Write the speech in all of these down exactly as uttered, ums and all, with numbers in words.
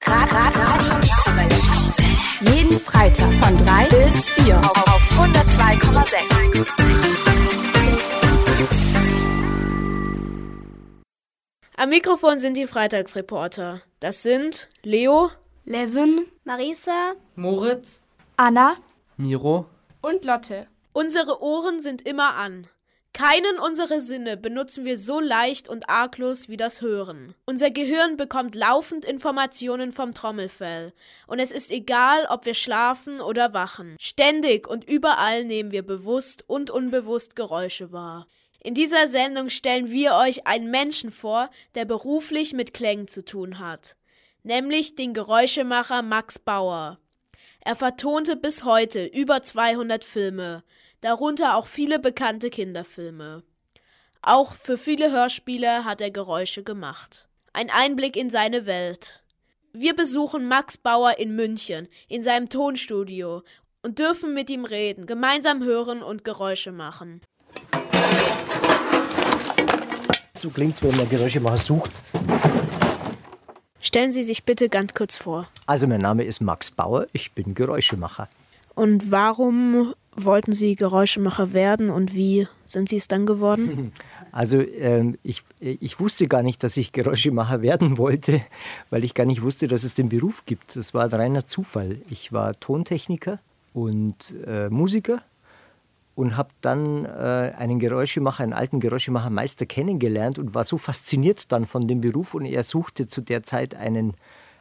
Jeden Freitag von drei bis vier auf hundertzwei Komma sechs. Am Mikrofon sind die Freitagsreporter. Das sind Leo, Levin, Marisa, Moritz, Anna, Miro und Lotte. Unsere Ohren sind immer an. Keinen unserer Sinne benutzen wir so leicht und arglos wie das Hören. Unser Gehirn bekommt laufend Informationen vom Trommelfell. Und es ist egal, ob wir schlafen oder wachen. Ständig und überall nehmen wir bewusst und unbewusst Geräusche wahr. In dieser Sendung stellen wir euch einen Menschen vor, der beruflich mit Klängen zu tun hat. Nämlich den Geräuschemacher Max Bauer. Er vertonte bis heute über zweihundert Filme, darunter auch viele bekannte Kinderfilme. Auch für viele Hörspiele hat er Geräusche gemacht. Ein Einblick in seine Welt. Wir besuchen Max Bauer in München, in seinem Tonstudio und dürfen mit ihm reden, gemeinsam hören und Geräusche machen. So klingt's, wenn man Geräuschemacher sucht. Stellen Sie sich bitte ganz kurz vor. Also mein Name ist Max Bauer, ich bin Geräuschemacher. Und warum wollten Sie Geräuschemacher werden und wie sind Sie es dann geworden? Also ähm, ich, ich wusste gar nicht, dass ich Geräuschemacher werden wollte, weil ich gar nicht wusste, dass es den Beruf gibt. Das war ein reiner Zufall. Ich war Tontechniker und äh, Musiker und habe dann äh, einen Geräuschemacher, einen alten Geräuschemachermeister kennengelernt und war so fasziniert dann von dem Beruf und er suchte zu der Zeit einen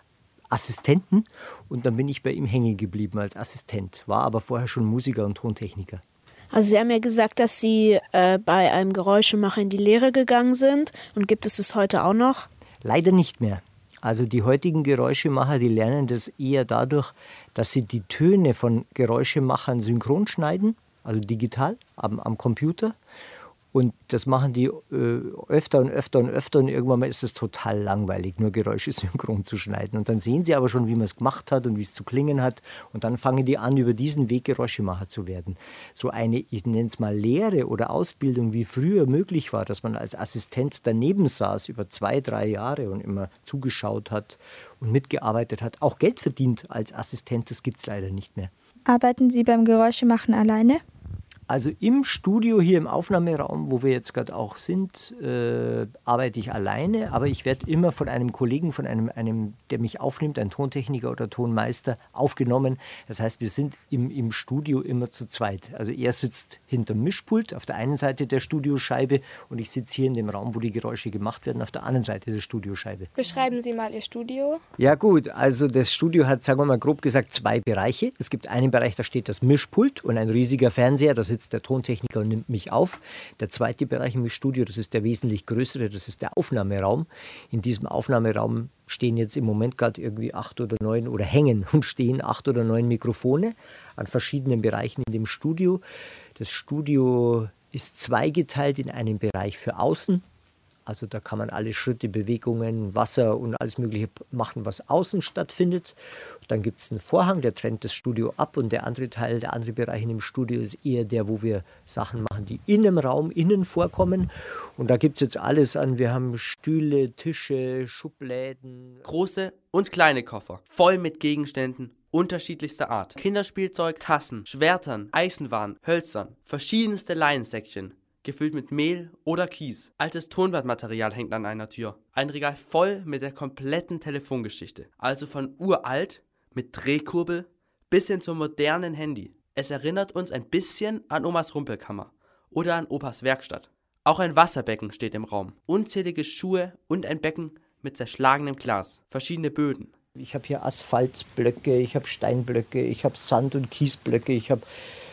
Assistenten und dann bin ich bei ihm hängen geblieben als Assistent, war aber vorher schon Musiker und Tontechniker. Also Sie haben ja gesagt, dass Sie äh, bei einem Geräuschemacher in die Lehre gegangen sind und gibt es das heute auch noch? Leider nicht mehr. Also die heutigen Geräuschemacher, die lernen das eher dadurch, dass sie die Töne von Geräuschemachern synchron schneiden, also digital am, am Computer. Und das machen die äh, öfter und öfter und öfter und irgendwann mal ist es total langweilig, nur Geräusche synchron zu schneiden. Und dann sehen sie aber schon, wie man es gemacht hat und wie es zu klingen hat. Und dann fangen die an, über diesen Weg Geräuschemacher zu werden. So eine, ich nenne es mal Lehre oder Ausbildung, wie früher möglich war, dass man als Assistent daneben saß über zwei, drei Jahre und immer zugeschaut hat und mitgearbeitet hat, auch Geld verdient als Assistent, das gibt es leider nicht mehr. Arbeiten Sie beim Geräuschemachen alleine? Also im Studio hier im Aufnahmeraum, wo wir jetzt gerade auch sind, äh, arbeite ich alleine, aber ich werde immer von einem Kollegen, von einem, einem, der mich aufnimmt, ein Tontechniker oder Tonmeister, aufgenommen. Das heißt, wir sind im, im Studio immer zu zweit. Also er sitzt hinterm Mischpult auf der einen Seite der Studioscheibe und ich sitze hier in dem Raum, wo die Geräusche gemacht werden, auf der anderen Seite der Studioscheibe. Beschreiben Sie mal Ihr Studio. Ja gut, also das Studio hat, sagen wir mal grob gesagt, zwei Bereiche. Es gibt einen Bereich, da steht das Mischpult und ein riesiger Fernseher, da sitzt der Tontechniker und nimmt mich auf. Der zweite Bereich im Studio, das ist der wesentlich größere, das ist der Aufnahmeraum. In diesem Aufnahmeraum stehen jetzt im Moment gerade irgendwie acht oder neun oder hängen und stehen acht oder neun Mikrofone an verschiedenen Bereichen in dem Studio. Das Studio ist zweigeteilt in einen Bereich für außen. Also da kann man alle Schritte, Bewegungen, Wasser und alles Mögliche machen, was außen stattfindet. Dann gibt es einen Vorhang, der trennt das Studio ab und der andere Teil, der andere Bereich in dem Studio ist eher der, wo wir Sachen machen, die in dem Raum innen vorkommen. Und da gibt es jetzt alles an. Wir haben Stühle, Tische, Schubläden. Große und kleine Koffer, voll mit Gegenständen unterschiedlichster Art. Kinderspielzeug, Tassen, Schwertern, Eisenwaren, Hölzern, verschiedenste Laiensäckchen. Gefüllt mit Mehl oder Kies. Altes Tonbandmaterial hängt an einer Tür. Ein Regal voll mit der kompletten Telefongeschichte. Also von uralt, mit Drehkurbel, bis hin zum modernen Handy. Es erinnert uns ein bisschen an Omas Rumpelkammer oder an Opas Werkstatt. Auch ein Wasserbecken steht im Raum. Unzählige Schuhe und ein Becken mit zerschlagenem Glas. Verschiedene Böden. Ich habe hier Asphaltblöcke, ich habe Steinblöcke, ich habe Sand- und Kiesblöcke, ich habe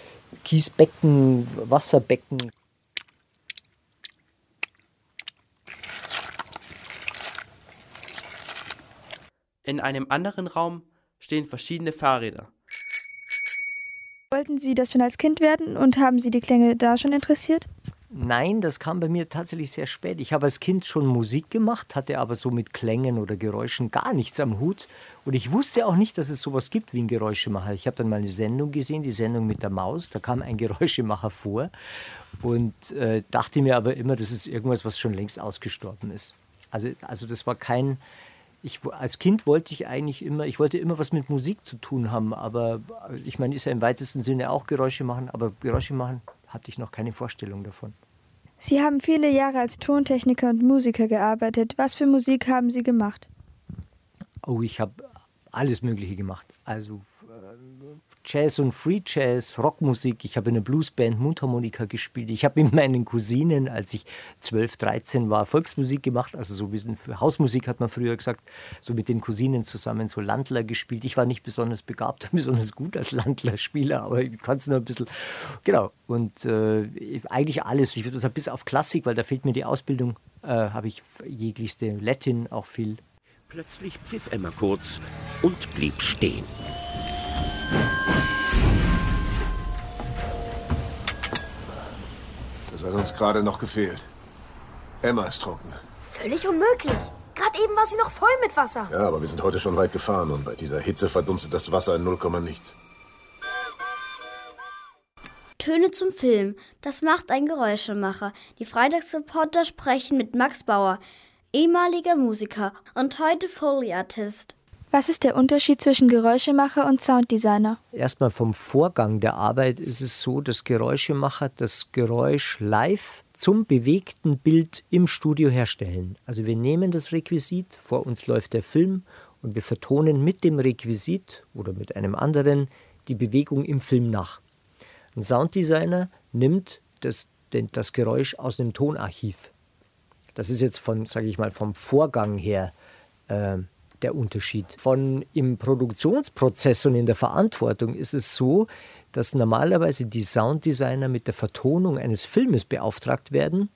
Kiesbecken, Wasserbecken. In einem anderen Raum stehen verschiedene Fahrräder. Wollten Sie das schon als Kind werden und haben Sie die Klänge da schon interessiert? Nein, das kam bei mir tatsächlich sehr spät. Ich habe als Kind schon Musik gemacht, hatte aber so mit Klängen oder Geräuschen gar nichts am Hut. Und ich wusste auch nicht, dass es sowas gibt wie ein Geräuschemacher. Ich habe dann mal eine Sendung gesehen, die Sendung mit der Maus. Da kam ein Geräuschemacher vor und äh, dachte mir aber immer, das ist irgendwas, was schon längst ausgestorben ist. Also, also das war kein... Ich, als Kind wollte ich eigentlich immer, ich wollte immer was mit Musik zu tun haben, aber ich meine, ist ja im weitesten Sinne auch Geräusche machen, aber Geräusche machen hatte ich noch keine Vorstellung davon. Sie haben viele Jahre als Tontechniker und Musiker gearbeitet. Was für Musik haben Sie gemacht? Oh, ich habe alles Mögliche gemacht. Also Jazz und Free Jazz, Rockmusik. Ich habe in einer Bluesband Mundharmonika gespielt. Ich habe mit meinen Cousinen, als ich zwölf, dreizehn war, Volksmusik gemacht. Also so wie für Hausmusik hat man früher gesagt. So mit den Cousinen zusammen so Landler gespielt. Ich war nicht besonders begabt, besonders gut als Landlerspieler, aber ich kann es nur ein bisschen. Genau. Und äh, eigentlich alles. Ich würde sagen, bis auf Klassik, weil da fehlt mir die Ausbildung, äh, habe ich jeglichste Latin auch viel. Plötzlich pfiff Emma kurz und blieb stehen. Das hat uns gerade noch gefehlt. Emma ist trocken. Völlig unmöglich. Gerade eben war sie noch voll mit Wasser. Ja, aber wir sind heute schon weit gefahren und bei dieser Hitze verdunstet das Wasser in null Komma nichts. Töne zum Film. Das macht ein Geräuschemacher. Die Freitagsreporter sprechen mit Max Bauer, ehemaliger Musiker und heute Foley-Artist. Was ist der Unterschied zwischen Geräuschemacher und Sounddesigner? Erstmal vom Vorgang der Arbeit ist es so, dass Geräuschemacher das Geräusch live zum bewegten Bild im Studio herstellen. Also wir nehmen das Requisit, vor uns läuft der Film und wir vertonen mit dem Requisit oder mit einem anderen die Bewegung im Film nach. Ein Sounddesigner nimmt das, das Geräusch aus einem Tonarchiv. Das ist jetzt von, sage ich mal, vom Vorgang her äh, der Unterschied. Von im Produktionsprozess und in der Verantwortung ist es so, dass normalerweise die Sounddesigner mit der Vertonung eines Filmes beauftragt werden,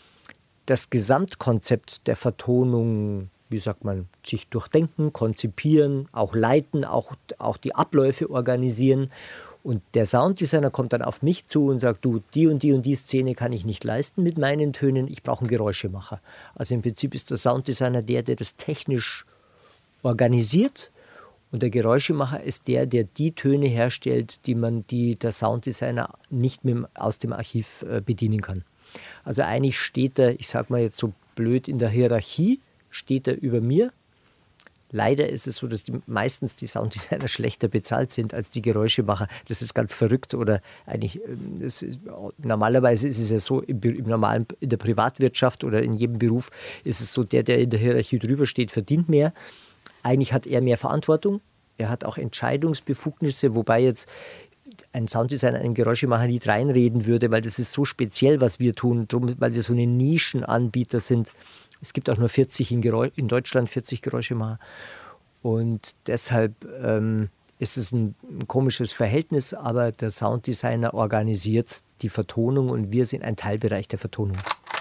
das Gesamtkonzept der Vertonung, wie sagt man, sich durchdenken, konzipieren, auch leiten, auch, auch die Abläufe organisieren. Und der Sounddesigner kommt dann auf mich zu und sagt, du, die und die und die Szene kann ich nicht leisten mit meinen Tönen, ich brauche einen Geräuschemacher. Also im Prinzip ist der Sounddesigner der, der das technisch organisiert und der Geräuschemacher ist der, der die Töne herstellt, die man, die der Sounddesigner nicht mehr aus dem Archiv äh, bedienen kann. Also eigentlich steht er, ich sage mal jetzt so blöd, in der Hierarchie steht er über mir. Leider ist es so, dass die, meistens die Sounddesigner schlechter bezahlt sind als die Geräuschemacher. Das ist ganz verrückt. Oder eigentlich, das ist, normalerweise ist es ja so, im, im normalen, in der Privatwirtschaft oder in jedem Beruf ist es so, der, der in der Hierarchie drüber steht, verdient mehr. Eigentlich hat er mehr Verantwortung. Er hat auch Entscheidungsbefugnisse, wobei jetzt ein Sounddesigner einem Geräuschemacher nicht reinreden würde, weil das ist so speziell, was wir tun, drum, weil wir so eine Nischenanbieter sind. Es gibt auch nur vierzig in, Geräusch, in Deutschland, vierzig Geräuschemacher. Und deshalb ähm, ist es ein, ein komisches Verhältnis, aber der Sounddesigner organisiert die Vertonung und wir sind ein Teilbereich der Vertonung.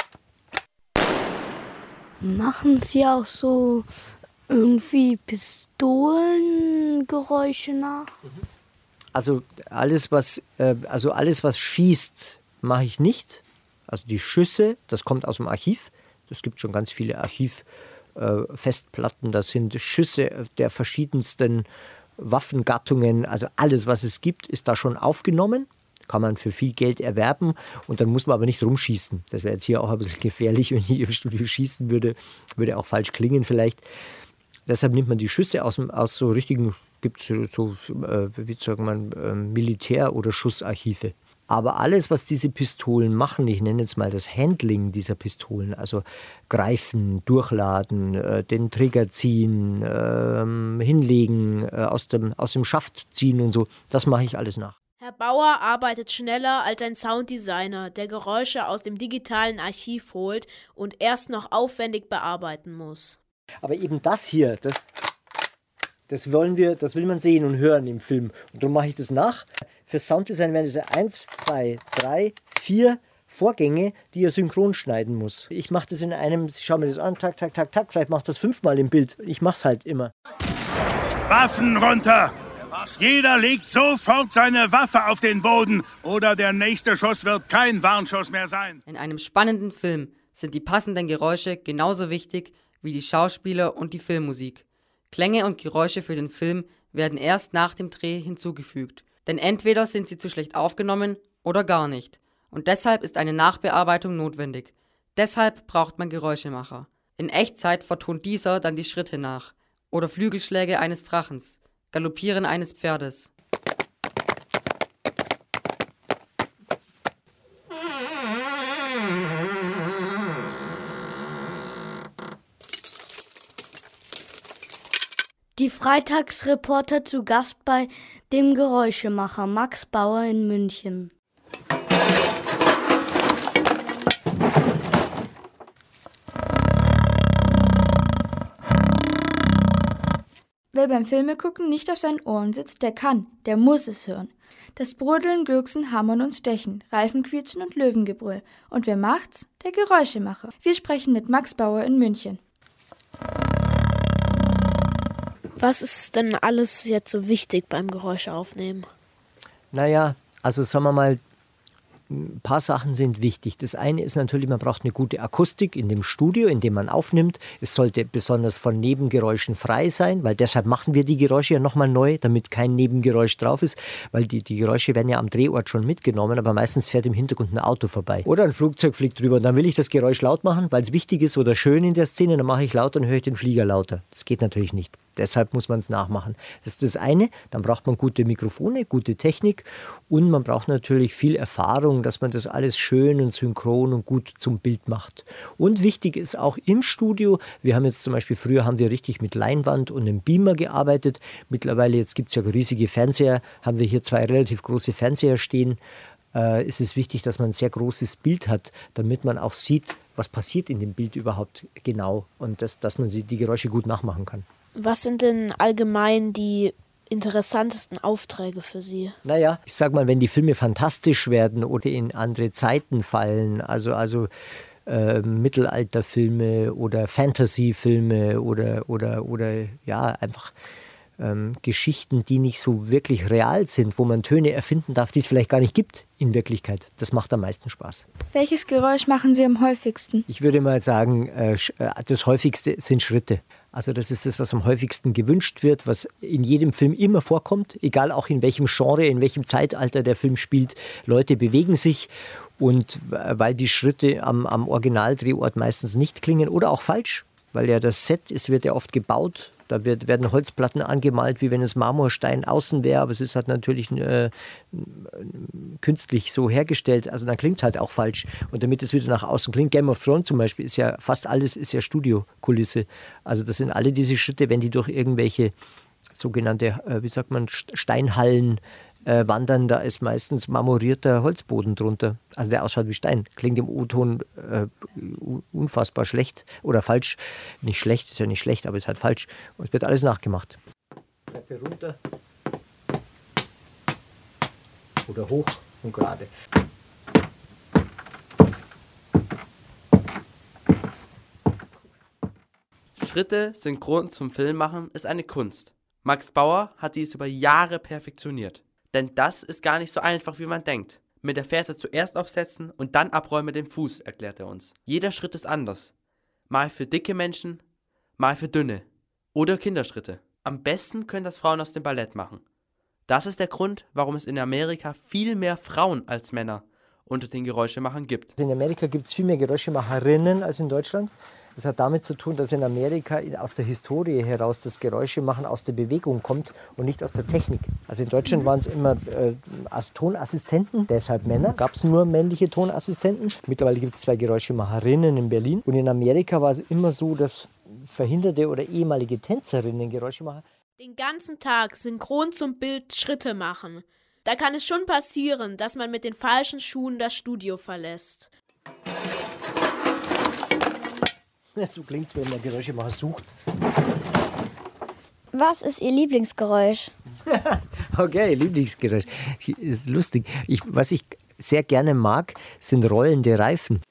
Machen Sie auch so irgendwie Pistolengeräusche nach? Also alles, was, äh, also alles, was schießt, mache ich nicht. Also die Schüsse, das kommt aus dem Archiv. Es gibt schon ganz viele Archivfestplatten, äh, das sind Schüsse der verschiedensten Waffengattungen. Also alles, was es gibt, ist da schon aufgenommen. Kann man für viel Geld erwerben und dann muss man aber nicht rumschießen. Das wäre jetzt hier auch ein bisschen gefährlich, wenn ich im Studio schießen würde. Würde auch falsch klingen vielleicht. Deshalb nimmt man die Schüsse aus, aus so richtigen, gibt es so, äh, wie sagt man, äh, Militär- oder Schussarchive. Aber alles, was diese Pistolen machen, ich nenne jetzt mal das Handling dieser Pistolen, also greifen, durchladen, äh, den Trigger ziehen, äh, hinlegen, äh, aus dem, aus dem Schaft ziehen und so, das mache ich alles nach. Herr Bauer arbeitet schneller als ein Sounddesigner, der Geräusche aus dem digitalen Archiv holt und erst noch aufwendig bearbeiten muss. Aber eben das hier, das, das wollen wir, das will man sehen und hören im Film. Und darum mache ich das nach. Für Sounddesign werden es eins, zwei, drei, vier Vorgänge, die er synchron schneiden muss. Ich mache das in einem, ich schaue mir das an, tak, tak, tak, tak, vielleicht mache ich das fünfmal im Bild. Ich mache es halt immer. Waffen runter! Jeder legt sofort seine Waffe auf den Boden oder der nächste Schuss wird kein Warnschuss mehr sein. In einem spannenden Film sind die passenden Geräusche genauso wichtig wie die Schauspieler und die Filmmusik. Klänge und Geräusche für den Film werden erst nach dem Dreh hinzugefügt. Denn entweder sind sie zu schlecht aufgenommen oder gar nicht. Und deshalb ist eine Nachbearbeitung notwendig. Deshalb braucht man Geräuschemacher. In Echtzeit vertont dieser dann die Schritte nach. oder Flügelschläge eines Drachens, Galoppieren eines Pferdes. Die Freitagsreporter zu Gast bei dem Geräuschemacher Max Bauer in München. Wer beim Filmegucken nicht auf seinen Ohren sitzt, der kann, der muss es hören. Das Bruddeln, Glucksen, Hammern und Stechen, Reifenquietschen und Löwengebrüll. Und wer macht's? Der Geräuschemacher. Wir sprechen mit Max Bauer in München. Was ist denn alles jetzt so wichtig beim Geräuschaufnehmen? Naja, also sagen wir mal, ein paar Sachen sind wichtig. Das eine ist natürlich, man braucht eine gute Akustik in dem Studio, in dem man aufnimmt. Es sollte besonders von Nebengeräuschen frei sein, weil deshalb machen wir die Geräusche ja nochmal neu, damit kein Nebengeräusch drauf ist, weil die, die Geräusche werden ja am Drehort schon mitgenommen, aber meistens fährt im Hintergrund ein Auto vorbei. Oder ein Flugzeug fliegt drüber und dann will ich das Geräusch laut machen, weil es wichtig ist oder schön in der Szene, dann mache ich lauter und höre ich den Flieger lauter. Das geht natürlich nicht. Deshalb muss man es nachmachen. Das ist das eine. Dann braucht man gute Mikrofone, gute Technik und man braucht natürlich viel Erfahrung, dass man das alles schön und synchron und gut zum Bild macht. Und wichtig ist auch im Studio, wir haben jetzt zum Beispiel, früher haben wir richtig mit Leinwand und einem Beamer gearbeitet. Mittlerweile, jetzt gibt es ja riesige Fernseher, haben wir hier zwei relativ große Fernseher stehen. Äh, es ist wichtig, dass man ein sehr großes Bild hat, damit man auch sieht, was passiert in dem Bild überhaupt genau und das, dass man die Geräusche gut nachmachen kann. Was sind denn allgemein die interessantesten Aufträge für Sie? Naja, ich sag mal, wenn die Filme fantastisch werden oder in andere Zeiten fallen, also, also äh, Mittelalterfilme oder Fantasyfilme oder, oder, oder ja, einfach ähm, Geschichten, die nicht so wirklich real sind, wo man Töne erfinden darf, die es vielleicht gar nicht gibt in Wirklichkeit. Das macht am meisten Spaß. Welches Geräusch machen Sie am häufigsten? Ich würde mal sagen, äh, das häufigste sind Schritte. Also das ist das, was am häufigsten gewünscht wird, was in jedem Film immer vorkommt, egal auch in welchem Genre, in welchem Zeitalter der Film spielt. Leute bewegen sich und weil die Schritte am, am Originaldrehort meistens nicht klingen oder auch falsch, weil ja das Set, es wird ja oft gebaut, da wird, werden Holzplatten angemalt, wie wenn es Marmorstein außen wäre, aber es ist halt natürlich äh, künstlich so hergestellt, also dann klingt es halt auch falsch. Und damit es wieder nach außen klingt, Game of Thrones zum Beispiel, ist ja fast alles ist ja Studiokulisse. Also das sind alle diese Schritte, wenn die durch irgendwelche sogenannte, äh, wie sagt man, Steinhallen äh, wandern, da ist meistens marmorierter Holzboden drunter. Also der ausschaut wie Stein. Klingt im O-Ton äh, unfassbar schlecht oder falsch. Nicht schlecht, ist ja nicht schlecht, aber ist halt falsch. Und es wird alles nachgemacht. Treppe runter. Oder hoch und gerade. Schritte synchron zum Film machen ist eine Kunst. Max Bauer hat dies über Jahre perfektioniert. Denn das ist gar nicht so einfach, wie man denkt. Mit der Ferse zuerst aufsetzen und dann abräumen mit dem Fuß, erklärt er uns. Jeder Schritt ist anders. Mal für dicke Menschen, mal für dünne. Oder Kinderschritte. Am besten können das Frauen aus dem Ballett machen. Das ist der Grund, warum es in Amerika viel mehr Frauen als Männer unter den Geräuschemachern gibt. In Amerika gibt es viel mehr Geräuschemacherinnen als in Deutschland. Das hat damit zu tun, dass in Amerika aus der Historie heraus das Geräuschemachen aus der Bewegung kommt und nicht aus der Technik. Also in Deutschland waren es immer äh, Tonassistenten, deshalb Männer. Gab es nur männliche Tonassistenten. Mittlerweile gibt es zwei Geräuschemacherinnen in Berlin. Und in Amerika war es immer so, dass verhinderte oder ehemalige Tänzerinnen Geräusche machen. Den ganzen Tag synchron zum Bild Schritte machen. Da kann es schon passieren, dass man mit den falschen Schuhen das Studio verlässt. So klingt es, wenn man Geräuschemacher sucht. Was ist Ihr Lieblingsgeräusch? Okay, Lieblingsgeräusch. Ist lustig. Ich, was ich sehr gerne mag, sind rollende Reifen.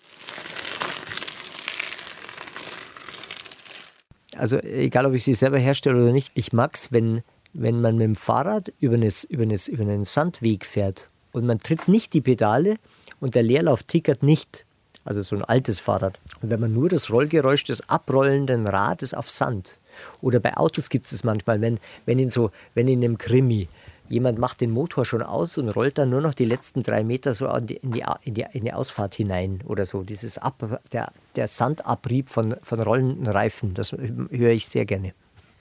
Also egal, ob ich sie selber herstelle oder nicht, ich mag es, wenn, wenn man mit dem Fahrrad über, eines, über, eines, über einen Sandweg fährt und man tritt nicht die Pedale und der Leerlauf tickert nicht. Also so ein altes Fahrrad. Und wenn man nur das Rollgeräusch des abrollenden Rades auf Sand. Oder bei Autos gibt es es manchmal, wenn, wenn, in so, wenn in einem Krimi jemand macht den Motor schon aus und rollt dann nur noch die letzten drei Meter so in die, in die, in die, in die Ausfahrt hinein oder so. Dieses Ab, der, der Sandabrieb von, von rollenden Reifen, das höre ich sehr gerne.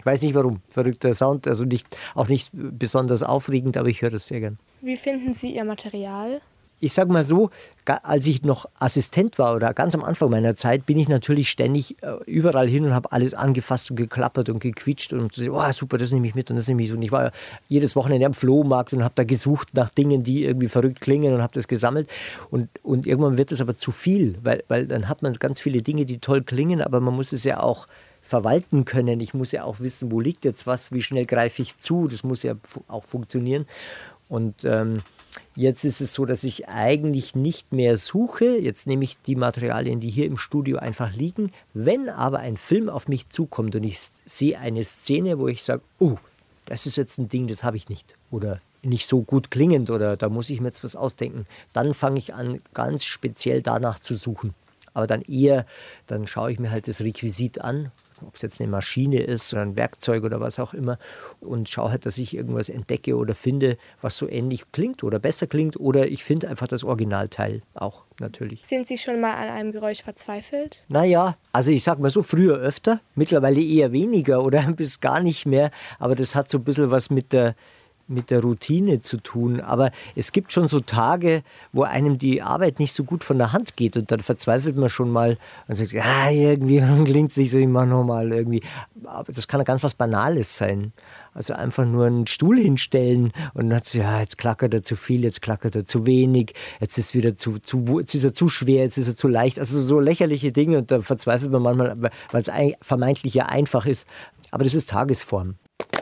Ich weiß nicht warum. Verrückter Sound, also nicht, auch nicht besonders aufregend, aber ich höre das sehr gern. Wie finden Sie Ihr Material? Ich sag mal so, als ich noch Assistent war oder ganz am Anfang meiner Zeit, bin ich natürlich ständig überall hin und habe alles angefasst und geklappert und gequietscht und so, oh super, das nehme ich mit und das nehme ich mit. Und ich war jedes Wochenende am Flohmarkt und habe da gesucht nach Dingen, die irgendwie verrückt klingen und habe das gesammelt. Und, und irgendwann wird das aber zu viel, weil, weil dann hat man ganz viele Dinge, die toll klingen, aber man muss es ja auch verwalten können. Ich muss ja auch wissen, wo liegt jetzt was, wie schnell greife ich zu. Das muss ja auch funktionieren. Und ähm, jetzt ist es so, dass ich eigentlich nicht mehr suche. Jetzt nehme ich die Materialien, die hier im Studio einfach liegen. Wenn aber ein Film auf mich zukommt und ich sehe eine Szene, wo ich sage, oh, das ist jetzt ein Ding, das habe ich nicht. Oder nicht so gut klingend oder da muss ich mir jetzt was ausdenken. Dann fange ich an, ganz speziell danach zu suchen. Aber dann eher, dann schaue ich mir halt das Requisit an, ob es jetzt eine Maschine ist oder ein Werkzeug oder was auch immer und schaue halt, dass ich irgendwas entdecke oder finde, was so ähnlich klingt oder besser klingt oder ich finde einfach das Originalteil auch natürlich. Sind Sie schon mal an einem Geräusch verzweifelt? Naja, also ich sag mal so, früher öfter, mittlerweile eher weniger oder bis gar nicht mehr, aber das hat so ein bisschen was mit der mit der Routine zu tun, aber es gibt schon so Tage, wo einem die Arbeit nicht so gut von der Hand geht und dann verzweifelt man schon mal und sagt, ja, irgendwie klingt es nicht so, ich mache nochmal irgendwie. Aber das kann ja ganz was Banales sein. Also einfach nur einen Stuhl hinstellen und dann hat sie, ja, jetzt klackert er zu viel, jetzt klackert er zu wenig, jetzt ist wieder zu, zu, jetzt ist er zu schwer, jetzt ist er zu leicht. Also so lächerliche Dinge und da verzweifelt man manchmal, weil es vermeintlich ja einfach ist. Aber das ist Tagesform.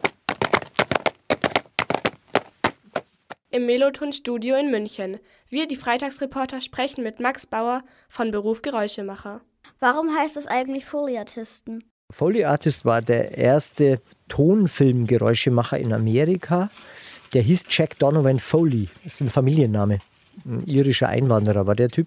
Im Meloton-Studio in München. Wir, die Freitagsreporter, sprechen mit Max Bauer, von Beruf Geräuschemacher. Warum heißt es eigentlich Foley Artisten? Foley Artist war der erste Tonfilm-Geräuschemacher in Amerika. Der hieß Jack Donovan Foley. Das ist ein Familienname. Ein irischer Einwanderer war der Typ.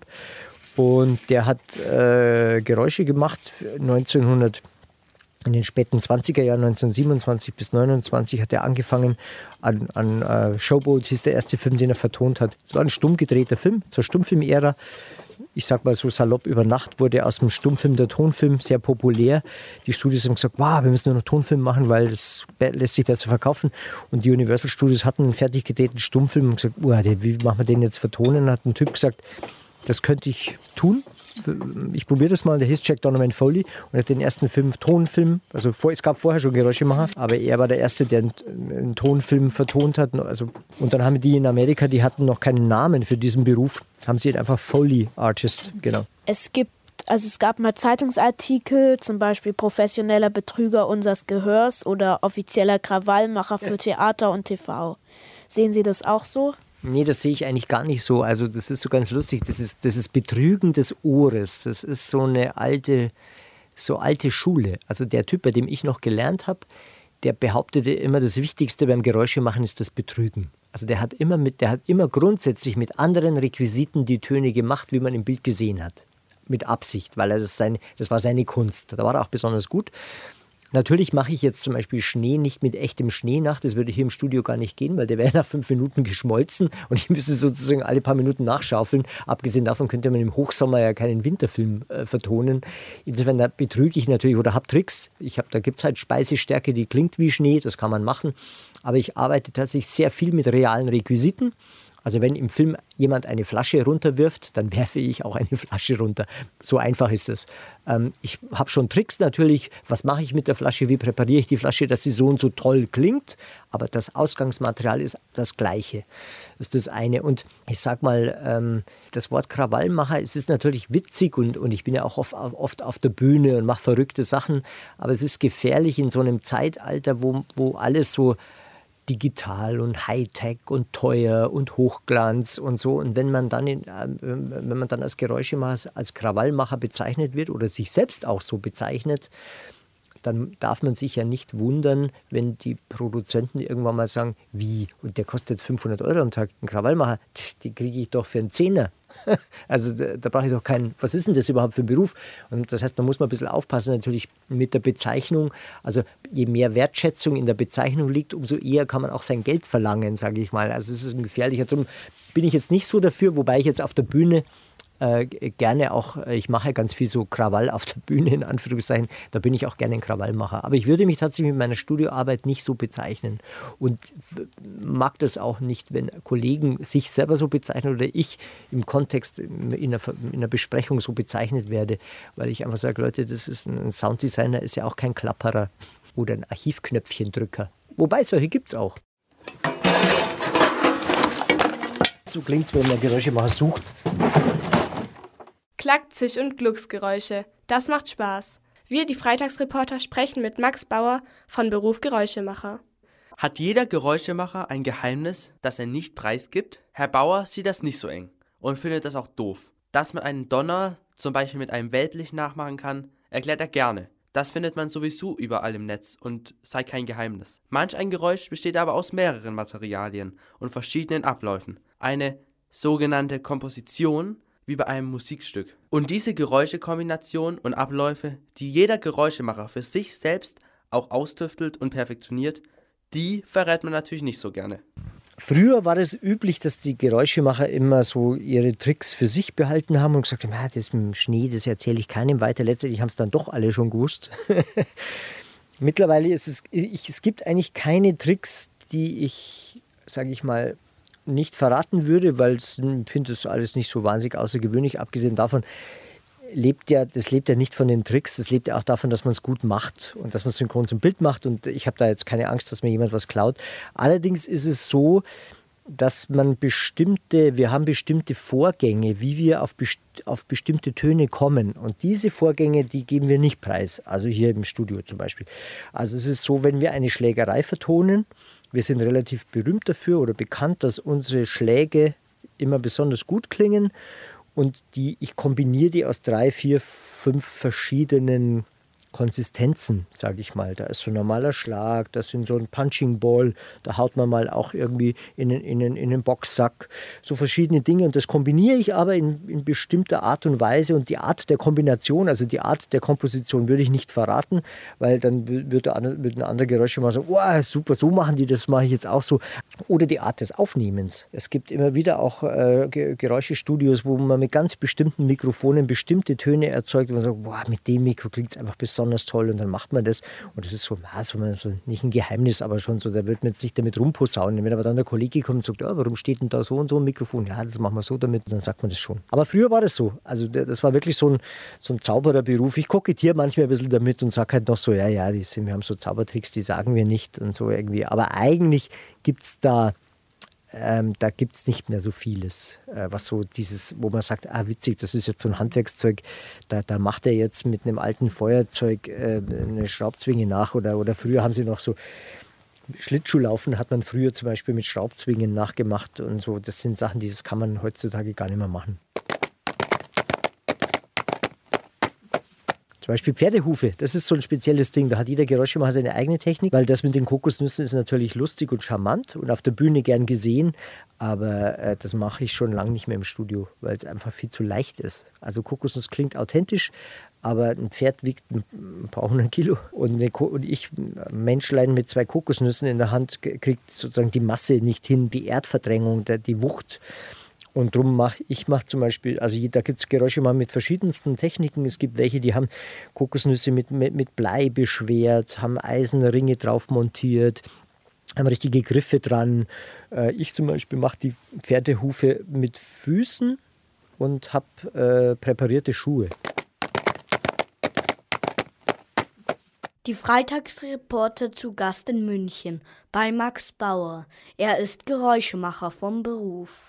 Und der hat äh, Geräusche gemacht neunzehnhundert. In den späten zwanziger Jahren, neunzehnhundertsiebenundzwanzig bis neunundzwanzig, hat er angefangen an, an uh, Showboat, hieß der erste Film, den er vertont hat. Es war ein stumm gedrehter Film, zur Stummfilm-Ära. Ich sag mal so salopp, über Nacht wurde aus dem Stummfilm der Tonfilm sehr populär. Die Studios haben gesagt, wow, wir müssen nur noch Tonfilm machen, weil das lässt sich besser verkaufen. Und die Universal Studios hatten einen fertig gedrehten Stummfilm und gesagt, oh, wie machen wir den jetzt vertonen? Hat ein Typ gesagt, das könnte ich tun. Ich probiere das mal. Der hieß Jack Donovan Foley und hat den ersten Film, Tonfilm, also vor, es gab vorher schon Geräuschemacher, aber er war der Erste, der einen, einen Tonfilm vertont hat. Also, und dann haben die in Amerika, die hatten noch keinen Namen für diesen Beruf, haben sie einfach Foley Artist, genau. Es gibt, also es gab mal Zeitungsartikel, zum Beispiel professioneller Betrüger unseres Gehörs oder offizieller Krawallmacher für Theater und T V. Sehen Sie das auch so? Nee, das sehe ich eigentlich gar nicht so. Also das ist so ganz lustig. Das ist, das ist Betrügen des Ohres. Das ist so eine alte, so alte Schule. Also der Typ, bei dem ich noch gelernt habe, der behauptete immer, das Wichtigste beim Geräuschemachen ist das Betrügen. Also der hat immer mit, der hat immer grundsätzlich mit anderen Requisiten die Töne gemacht, wie man im Bild gesehen hat. Mit Absicht, weil er das seine, das war seine Kunst. Da war er auch besonders gut. Natürlich mache ich jetzt zum Beispiel Schnee nicht mit echtem Schnee nach. Das würde hier im Studio gar nicht gehen, weil der wäre nach fünf Minuten geschmolzen und ich müsste sozusagen alle paar Minuten nachschaufeln. Abgesehen davon könnte man im Hochsommer ja keinen Winterfilm äh, vertonen. Insofern da betrüge ich natürlich oder habe Tricks. Ich hab, da gibt es halt Speisestärke, die klingt wie Schnee, das kann man machen. Aber ich arbeite tatsächlich sehr viel mit realen Requisiten. Also wenn im Film jemand eine Flasche runterwirft, dann werfe ich auch eine Flasche runter. So einfach ist es. Ähm, ich habe schon Tricks natürlich. Was mache ich mit der Flasche? Wie präpariere ich die Flasche, dass sie so und so toll klingt? Aber das Ausgangsmaterial ist das Gleiche. Das ist das eine. Und ich sag mal, ähm, das Wort Krawallmacher, es ist natürlich witzig und, und ich bin ja auch oft, oft auf der Bühne und mache verrückte Sachen. Aber es ist gefährlich in so einem Zeitalter, wo, wo alles so digital und Hightech und teuer und Hochglanz und so. Und wenn man dann, in, äh, wenn man dann als Geräuschemacher, als Krawallmacher bezeichnet wird oder sich selbst auch so bezeichnet, dann darf man sich ja nicht wundern, wenn die Produzenten irgendwann mal sagen, wie, und der kostet fünfhundert Euro am Tag, ein Krawallmacher, den kriege ich doch für einen Zehner. Also da, da brauche ich doch keinen, was ist denn das überhaupt für ein Beruf? Und das heißt, da muss man ein bisschen aufpassen natürlich mit der Bezeichnung. Also je mehr Wertschätzung in der Bezeichnung liegt, umso eher kann man auch sein Geld verlangen, sage ich mal. Also es ist ein gefährlicher, darum bin ich jetzt nicht so dafür, wobei ich jetzt auf der Bühne Äh, gerne auch, ich mache ganz viel so Krawall auf der Bühne, in Anführungszeichen, da bin ich auch gerne ein Krawallmacher. Aber ich würde mich tatsächlich mit meiner Studioarbeit nicht so bezeichnen und mag das auch nicht, wenn Kollegen sich selber so bezeichnen oder ich im Kontext in einer, in einer Besprechung so bezeichnet werde, weil ich einfach sage, Leute, das ist ein Sounddesigner, ist ja auch kein Klapperer oder ein Archivknöpfchendrücker. Wobei, solche gibt es auch. So klingt es, wenn man Geräuschemacher sucht. Klack, Zisch und Glucksgeräusche. Das macht Spaß. Wir, die Freitagsreporter, sprechen mit Max Bauer, von Beruf Geräuschemacher. Hat jeder Geräuschemacher ein Geheimnis, das er nicht preisgibt? Herr Bauer sieht das nicht so eng und findet das auch doof. Dass man einen Donner zum Beispiel mit einem Wellblech nachmachen kann, erklärt er gerne. Das findet man sowieso überall im Netz und sei kein Geheimnis. Manch ein Geräusch besteht aber aus mehreren Materialien und verschiedenen Abläufen. Eine sogenannte Komposition, wie bei einem Musikstück. Und diese Geräuschekombinationen und Abläufe, die jeder Geräuschemacher für sich selbst auch austüftelt und perfektioniert, die verrät man natürlich nicht so gerne. Früher war es üblich, dass die Geräuschemacher immer so ihre Tricks für sich behalten haben und gesagt haben, ah, das mit dem Schnee, das erzähle ich keinem weiter. Letztendlich haben es dann doch alle schon gewusst. Mittlerweile ist es, ich, es gibt eigentlich keine Tricks, die ich, sage ich mal, nicht verraten würde, weil ich finde das alles nicht so wahnsinnig außergewöhnlich. Abgesehen davon lebt ja, das lebt ja nicht von den Tricks, das lebt ja auch davon, dass man es gut macht und dass man synchron zum Bild macht und ich habe da jetzt keine Angst, dass mir jemand was klaut. Allerdings ist es so, dass man bestimmte, wir haben bestimmte Vorgänge, wie wir auf, best, auf bestimmte Töne kommen und diese Vorgänge, die geben wir nicht preis, also hier im Studio zum Beispiel. Also es ist so, wenn wir eine Schlägerei vertonen, wir sind relativ berühmt dafür oder bekannt, dass unsere Schläge immer besonders gut klingen und die, ich kombiniere die aus drei, vier, fünf verschiedenen Konsistenzen, sage ich mal. Da ist so ein normaler Schlag, das sind so ein Punching Ball, da haut man mal auch irgendwie in einen, in einen, in einen Boxsack, so verschiedene Dinge und das kombiniere ich aber in, in bestimmter Art und Weise und die Art der Kombination, also die Art der Komposition würde ich nicht verraten, weil dann würde ein anderer Geräuschemacher sagen, oh super, so machen die, das mache ich jetzt auch so. Oder die Art des Aufnehmens. Es gibt immer wieder auch äh, Geräuschestudios, wo man mit ganz bestimmten Mikrofonen bestimmte Töne erzeugt und man sagt, boah, mit dem Mikro klingt es einfach besonders toll und dann macht man das und das ist so, so, so nicht ein Geheimnis, aber schon so, da wird man jetzt nicht damit rumposaunen. Wenn aber dann der Kollege kommt und sagt, ja, warum steht denn da so und so ein Mikrofon? Ja, das machen wir so damit, dann sagt man das schon. Aber früher war das so, also das war wirklich so ein, so ein Zaubererberuf. Ich kokettiere manchmal ein bisschen damit und sage halt noch so, ja, ja, die sind, wir haben so Zaubertricks, die sagen wir nicht und so irgendwie, aber eigentlich gibt es da Ähm, da gibt es nicht mehr so vieles, äh, was so dieses, wo man sagt, ah witzig, das ist jetzt so ein Handwerkszeug, da, da macht er jetzt mit einem alten Feuerzeug äh, eine Schraubzwinge nach oder, oder früher haben sie noch so, Schlittschuhlaufen hat man früher zum Beispiel mit Schraubzwingen nachgemacht und so, das sind Sachen, die das kann man heutzutage gar nicht mehr machen. Zum Beispiel Pferdehufe, das ist so ein spezielles Ding. Da hat jeder Geräuschemacher seine eigene Technik, weil das mit den Kokosnüssen ist natürlich lustig und charmant und auf der Bühne gern gesehen. Aber äh, das mache ich schon lange nicht mehr im Studio, weil es einfach viel zu leicht ist. Also Kokosnuss klingt authentisch, aber ein Pferd wiegt ein paar hundert Kilo. Und, eine Ko- und ich, ein Menschlein mit zwei Kokosnüssen in der Hand, kriegt sozusagen die Masse nicht hin, die Erdverdrängung, der, die Wucht. Und darum mache ich mache zum Beispiel, also da gibt es Geräusche mal mit verschiedensten Techniken. Es gibt welche, die haben Kokosnüsse mit, mit, mit Blei beschwert, haben Eisenringe drauf montiert, haben richtige Griffe dran. Ich zum Beispiel mache die Pferdehufe mit Füßen und habe äh, präparierte Schuhe. Die Freitagsreporter zu Gast in München bei Max Bauer. Er ist Geräuschemacher vom Beruf.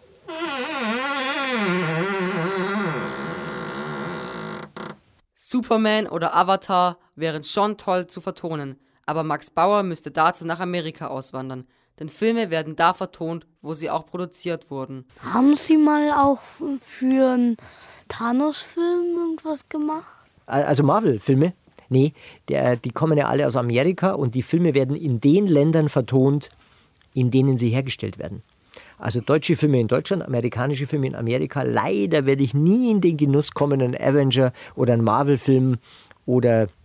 Superman oder Avatar wären schon toll zu vertonen, aber Max Bauer müsste dazu nach Amerika auswandern, denn Filme werden da vertont, wo sie auch produziert wurden. Haben Sie mal auch für einen Thanos-Film irgendwas gemacht? Also Marvel-Filme? Nee, der, die kommen ja alle aus Amerika und die Filme werden in den Ländern vertont, in denen sie hergestellt werden. Also deutsche Filme in Deutschland, amerikanische Filme in Amerika. Leider werde ich nie in den Genuss kommen, einen Avenger oder einen Marvel-Film oder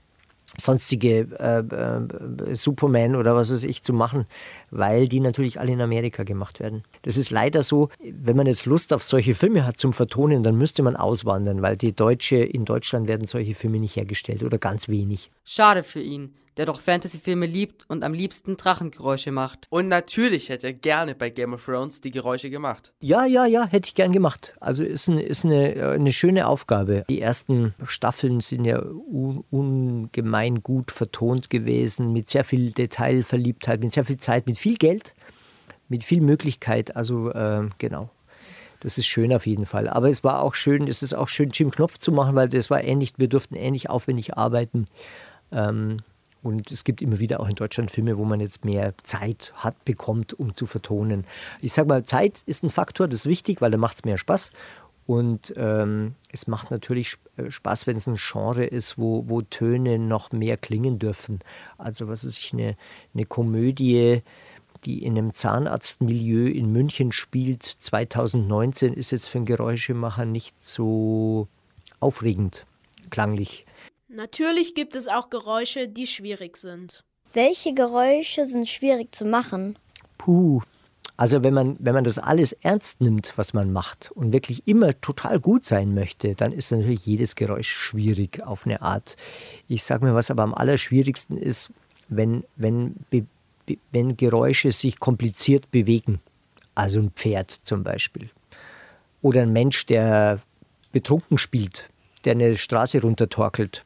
sonstige äh, äh, Superman oder was weiß ich zu machen, weil die natürlich alle in Amerika gemacht werden. Das ist leider so, wenn man jetzt Lust auf solche Filme hat zum Vertonen, dann müsste man auswandern, weil die Deutsche, in Deutschland werden solche Filme nicht hergestellt oder ganz wenig. Schade für ihn, der doch Fantasy-Filme liebt und am liebsten Drachengeräusche macht. Und natürlich hätte er gerne bei Game of Thrones die Geräusche gemacht. Ja, ja, ja, hätte ich gern gemacht. Also ist, ein, ist eine, eine schöne Aufgabe. Die ersten Staffeln sind ja un, ungemein gut vertont gewesen, mit sehr viel Detailverliebtheit, mit sehr viel Zeit, mit viel Geld, mit viel Möglichkeit. Also äh, genau. Das ist schön auf jeden Fall. Aber es war auch schön, es ist auch schön, Jim Knopf zu machen, weil das war ähnlich, wir durften ähnlich aufwendig arbeiten. Ähm, Und es gibt immer wieder auch in Deutschland Filme, wo man jetzt mehr Zeit hat, bekommt, um zu vertonen. Ich sage mal, Zeit ist ein Faktor, das ist wichtig, weil da macht es mehr Spaß. Und ähm, es macht natürlich Spaß, wenn es ein Genre ist, wo, wo Töne noch mehr klingen dürfen. Also was weiß ich, eine, eine Komödie, die in einem Zahnarztmilieu in München spielt, zweitausendneunzehn, ist jetzt für einen Geräuschemacher nicht so aufregend, klanglich. Natürlich gibt es auch Geräusche, die schwierig sind. Welche Geräusche sind schwierig zu machen? Puh. Also wenn man, wenn man das alles ernst nimmt, was man macht und wirklich immer total gut sein möchte, dann ist natürlich jedes Geräusch schwierig auf eine Art. Ich sage mir, was aber am allerschwierigsten ist, wenn, wenn, be, be, wenn Geräusche sich kompliziert bewegen. Also ein Pferd zum Beispiel. Oder ein Mensch, der betrunken spielt, der eine Straße runtertorkelt.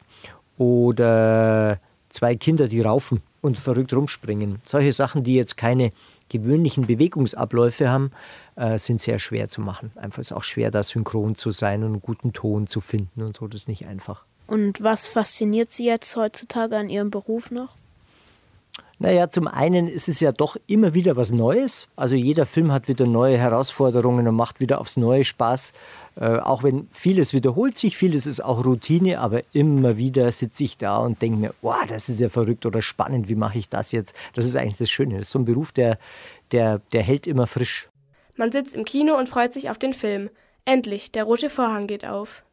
Oder zwei Kinder, die raufen und verrückt rumspringen. Solche Sachen, die jetzt keine gewöhnlichen Bewegungsabläufe haben, äh, sind sehr schwer zu machen. Einfach ist auch schwer, da synchron zu sein und einen guten Ton zu finden und so. Das ist nicht einfach. Und was fasziniert Sie jetzt heutzutage an Ihrem Beruf noch? Naja, zum einen ist es ja doch immer wieder was Neues. Also jeder Film hat wieder neue Herausforderungen und macht wieder aufs Neue Spaß. Äh, auch wenn vieles wiederholt sich, vieles ist auch Routine, aber immer wieder sitze ich da und denke mir, wow, das ist ja verrückt oder spannend, wie mache ich das jetzt? Das ist eigentlich das Schöne. Das ist so ein Beruf, der, der, der hält immer frisch. Man sitzt im Kino und freut sich auf den Film. Endlich, der rote Vorhang geht auf.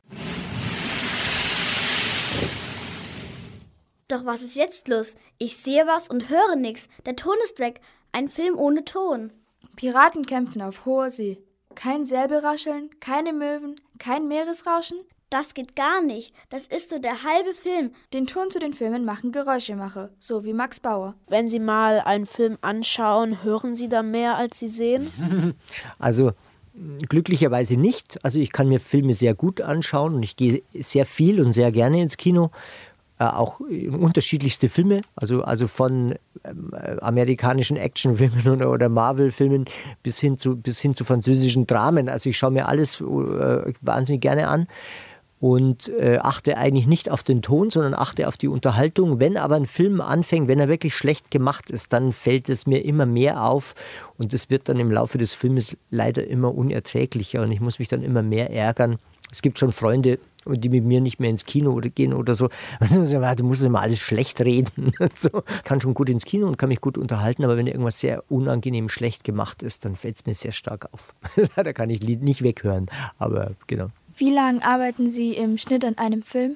Doch was ist jetzt los? Ich sehe was und höre nichts. Der Ton ist weg. Ein Film ohne Ton. Piraten kämpfen auf hoher See. Kein Säbelrascheln, keine Möwen, kein Meeresrauschen. Das geht gar nicht. Das ist nur der halbe Film. Den Ton zu den Filmen machen Geräuschemacher, so wie Max Bauer. Wenn Sie mal einen Film anschauen, hören Sie da mehr, als Sie sehen? Also glücklicherweise nicht. Also ich kann mir Filme sehr gut anschauen und ich gehe sehr viel und sehr gerne ins Kino. Äh, auch unterschiedlichste Filme, also, also von ähm, amerikanischen Actionfilmen oder, oder Marvel-Filmen bis hin zu, bis hin zu französischen Dramen. Also ich schaue mir alles äh, wahnsinnig gerne an und äh, achte eigentlich nicht auf den Ton, sondern achte auf die Unterhaltung. Wenn aber ein Film anfängt, wenn er wirklich schlecht gemacht ist, dann fällt es mir immer mehr auf und es wird dann im Laufe des Filmes leider immer unerträglicher und ich muss mich dann immer mehr ärgern. Es gibt schon Freunde, die mit mir nicht mehr ins Kino oder gehen oder so. Du musst immer alles schlecht reden. So. Ich kann schon gut ins Kino und kann mich gut unterhalten, aber wenn irgendwas sehr unangenehm schlecht gemacht ist, dann fällt es mir sehr stark auf. Da kann ich Lied nicht weghören, aber genau. Wie lange arbeiten Sie im Schnitt an einem Film?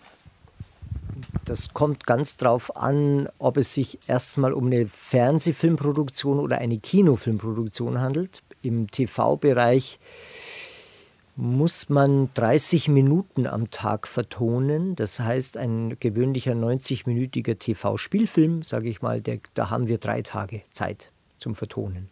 Das kommt ganz drauf an, ob es sich erstmal um eine Fernsehfilmproduktion oder eine Kinofilmproduktion handelt. Im T V-Bereich muss man dreißig Minuten am Tag vertonen. Das heißt, ein gewöhnlicher neunzig-minütiger T V-Spielfilm, sage ich mal, der, da haben wir drei Tage Zeit zum Vertonen.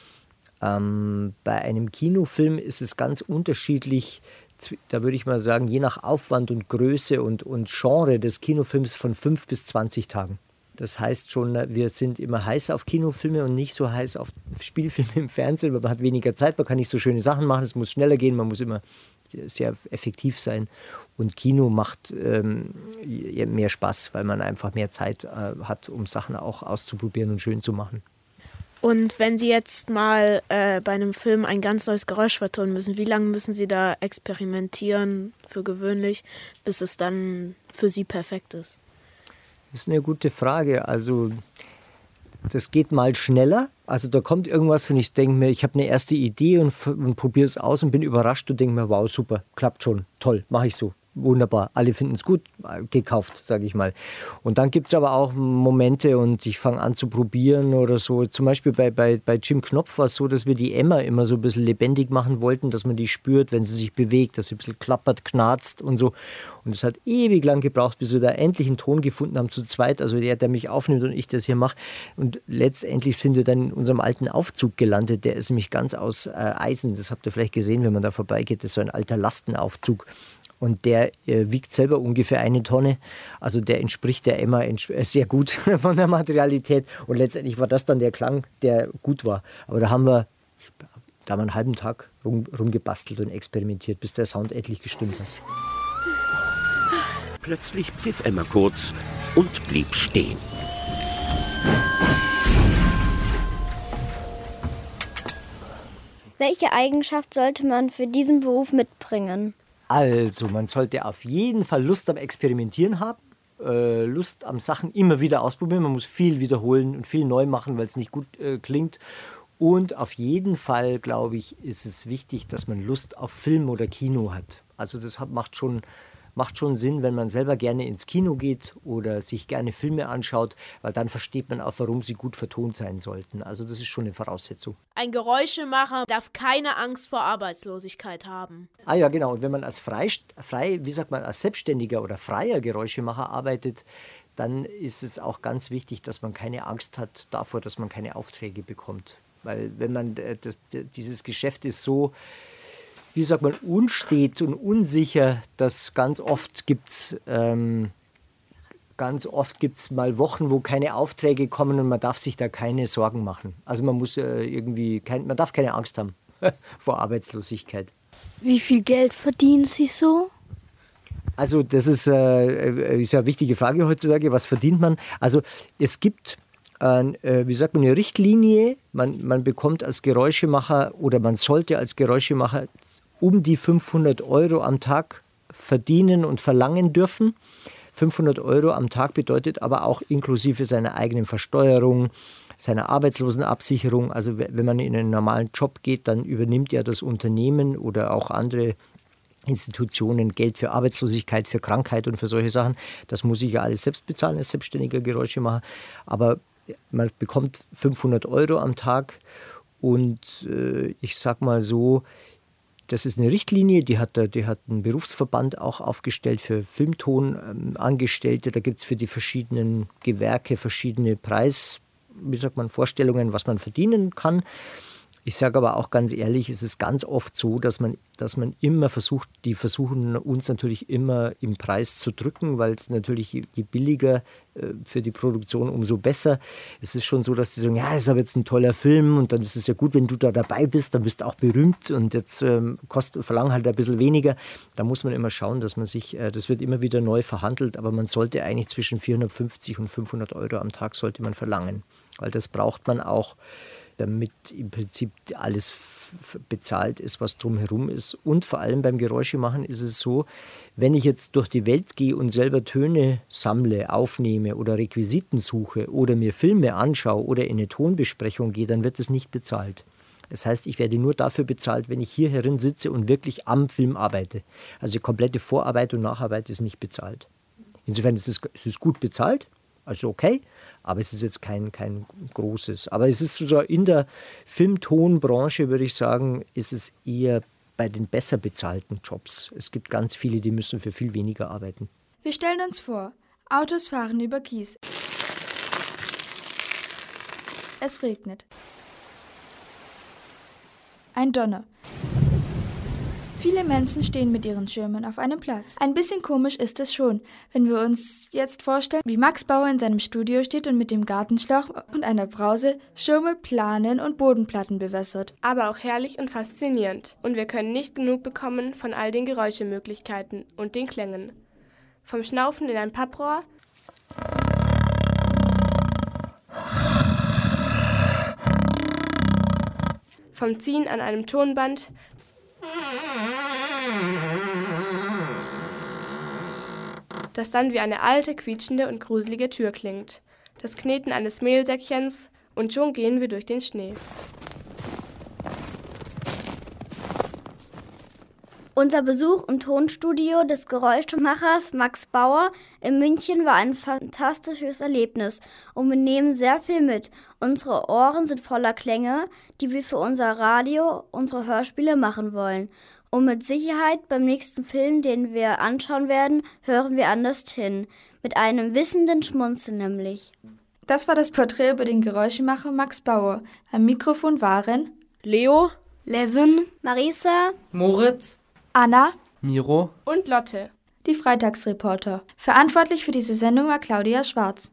Ähm, bei einem Kinofilm ist es ganz unterschiedlich, da würde ich mal sagen, je nach Aufwand und Größe und, und Genre des Kinofilms von fünf bis zwanzig Tagen. Das heißt schon, wir sind immer heiß auf Kinofilme und nicht so heiß auf Spielfilme im Fernsehen, weil man hat weniger Zeit, man kann nicht so schöne Sachen machen, es muss schneller gehen, man muss immer sehr effektiv sein. Und Kino macht ähm, mehr Spaß, weil man einfach mehr Zeit äh, hat, um Sachen auch auszuprobieren und schön zu machen. Und wenn Sie jetzt mal äh, bei einem Film ein ganz neues Geräusch vertonen müssen, wie lange müssen Sie da experimentieren für gewöhnlich, bis es dann für Sie perfekt ist? Das ist eine gute Frage. Also das geht mal schneller. Also da kommt irgendwas und ich denke mir, ich habe eine erste Idee und, und probiere es aus und bin überrascht und denke mir, wow, super, klappt schon, toll, mache ich so. wunderbar, alle finden es gut, gekauft, sage ich mal. Und dann gibt es aber auch Momente und ich fange an zu probieren oder so. Zum Beispiel bei, bei, bei Jim Knopf war es so, dass wir die Emma immer so ein bisschen lebendig machen wollten, dass man die spürt, wenn sie sich bewegt, dass sie ein bisschen klappert, knarzt und so. Und es hat ewig lang gebraucht, bis wir da endlich einen Ton gefunden haben zu zweit, also der, der mich aufnimmt und ich das hier mache. Und letztendlich sind wir dann in unserem alten Aufzug gelandet, der ist nämlich ganz aus äh, Eisen. Das habt ihr vielleicht gesehen, wenn man da vorbeigeht, das ist so ein alter Lastenaufzug. Und der äh, wiegt selber ungefähr eine Tonne. Also der entspricht der Emma entsp- sehr gut von der Materialität. Und letztendlich war das dann der Klang, der gut war. Aber da haben wir, da haben wir einen halben Tag rum, rumgebastelt und experimentiert, bis der Sound endlich gestimmt hat. Plötzlich pfiff Emma kurz und blieb stehen. Welche Eigenschaft sollte man für diesen Beruf mitbringen? Also, man sollte auf jeden Fall Lust am Experimentieren haben, äh, Lust am Sachen immer wieder ausprobieren. Man muss viel wiederholen und viel neu machen, weil es nicht gut äh, klingt. Und auf jeden Fall, glaube ich, ist es wichtig, dass man Lust auf Film oder Kino hat. Also das hat, macht schon... Macht schon Sinn, wenn man selber gerne ins Kino geht oder sich gerne Filme anschaut, weil dann versteht man auch, warum sie gut vertont sein sollten. Also das ist schon eine Voraussetzung. Ein Geräuschemacher darf keine Angst vor Arbeitslosigkeit haben. Ah ja, genau. Und wenn man als frei, frei, wie sagt man, als selbstständiger oder freier Geräuschemacher arbeitet, dann ist es auch ganz wichtig, dass man keine Angst hat davor, dass man keine Aufträge bekommt. Weil wenn man das, dieses Geschäft ist so, wie sagt man, unstet und unsicher, dass ganz oft gibt's ähm, ganz oft gibt's mal Wochen, wo keine Aufträge kommen und man darf sich da keine Sorgen machen. Also man muss äh, irgendwie, kein, man darf keine Angst haben vor Arbeitslosigkeit. Wie viel Geld verdienen Sie so? Also das ist, äh, ist eine wichtige Frage heutzutage. Was verdient man? Also es gibt Äh, wie sagt man, eine Richtlinie. Man, man bekommt als Geräuschemacher oder man sollte als Geräuschemacher um die fünfhundert Euro am Tag verdienen und verlangen dürfen. fünfhundert Euro am Tag bedeutet aber auch inklusive seiner eigenen Versteuerung, seiner Arbeitslosenabsicherung. Also wenn man in einen normalen Job geht, dann übernimmt ja das Unternehmen oder auch andere Institutionen Geld für Arbeitslosigkeit, für Krankheit und für solche Sachen. Das muss ich ja alles selbst bezahlen als selbstständiger Geräuschemacher. Aber man bekommt fünfhundert Euro am Tag und äh, ich sag mal so, das ist eine Richtlinie, die hat, die hat ein Berufsverband auch aufgestellt für Filmtonangestellte. Da gibt es für die verschiedenen Gewerke verschiedene Preis, wie sagt man, Vorstellungen, was man verdienen kann. Ich sage aber auch ganz ehrlich, es ist ganz oft so, dass man, dass man immer versucht, die versuchen uns natürlich immer im Preis zu drücken, weil es natürlich je, je billiger äh, für die Produktion, umso besser. Es ist schon so, dass die sagen, ja, es ist aber jetzt ein toller Film und dann ist es ja gut, wenn du da dabei bist, dann bist du auch berühmt und jetzt ähm, kostet, verlangen halt ein bisschen weniger. Da muss man immer schauen, dass man sich, äh, das wird immer wieder neu verhandelt, aber man sollte eigentlich zwischen vierhundertfünfzig und fünfhundert Euro am Tag sollte man verlangen, weil das braucht man auch, damit im Prinzip alles f- bezahlt ist, was drumherum ist. Und vor allem beim Geräuschemachen ist es so, wenn ich jetzt durch die Welt gehe und selber Töne sammle, aufnehme oder Requisiten suche oder mir Filme anschaue oder in eine Tonbesprechung gehe, dann wird es nicht bezahlt. Das heißt, ich werde nur dafür bezahlt, wenn ich hier herin sitze und wirklich am Film arbeite. Also die komplette Vorarbeit und Nacharbeit ist nicht bezahlt. Insofern ist es, es ist gut bezahlt, also okay, aber es ist jetzt kein, kein großes. Aber es ist so in der Filmtonbranche, würde ich sagen, ist es eher bei den besser bezahlten Jobs. Es gibt ganz viele, die müssen für viel weniger arbeiten. Wir stellen uns vor, Autos fahren über Kies. Es regnet. Ein Donner. Viele Menschen stehen mit ihren Schirmen auf einem Platz. Ein bisschen komisch ist es schon, wenn wir uns jetzt vorstellen, wie Max Bauer in seinem Studio steht und mit dem Gartenschlauch und einer Brause Schirme, Planen und Bodenplatten bewässert. Aber auch herrlich und faszinierend. Und wir können nicht genug bekommen von all den Geräuschemöglichkeiten und den Klängen. Vom Schnaufen in ein Papprohr vom Ziehen an einem Tonband das dann wie eine alte, quietschende und gruselige Tür klingt. Das Kneten eines Mehlsäckchens und schon gehen wir durch den Schnee. Unser Besuch im Tonstudio des Geräuschemachers Max Bauer in München war ein fantastisches Erlebnis und wir nehmen sehr viel mit. Unsere Ohren sind voller Klänge, die wir für unser Radio, unsere Hörspiele machen wollen. Und mit Sicherheit beim nächsten Film, den wir anschauen werden, hören wir anders hin. Mit einem wissenden Schmunzeln nämlich. Das war das Porträt über den Geräuschemacher Max Bauer. Am Mikrofon waren Leo, Levin, Marisa, Moritz, Anna, Miro und Lotte. Die Freitagsreporter. Verantwortlich für diese Sendung war Claudia Schwarz.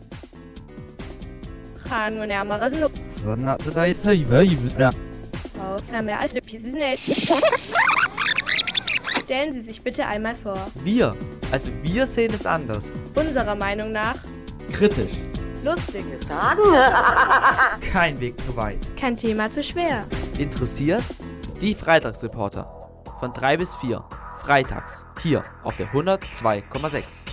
Stellen Sie sich bitte einmal vor. Wir, also wir sehen es anders. Unserer Meinung nach Kritisch. lustig. Sagen. Kein Weg zu weit. Kein Thema zu schwer. Interessiert? Die Freitagsreporter. Von drei bis vier. Freitags. Hier auf der hundertzwei Komma sechs.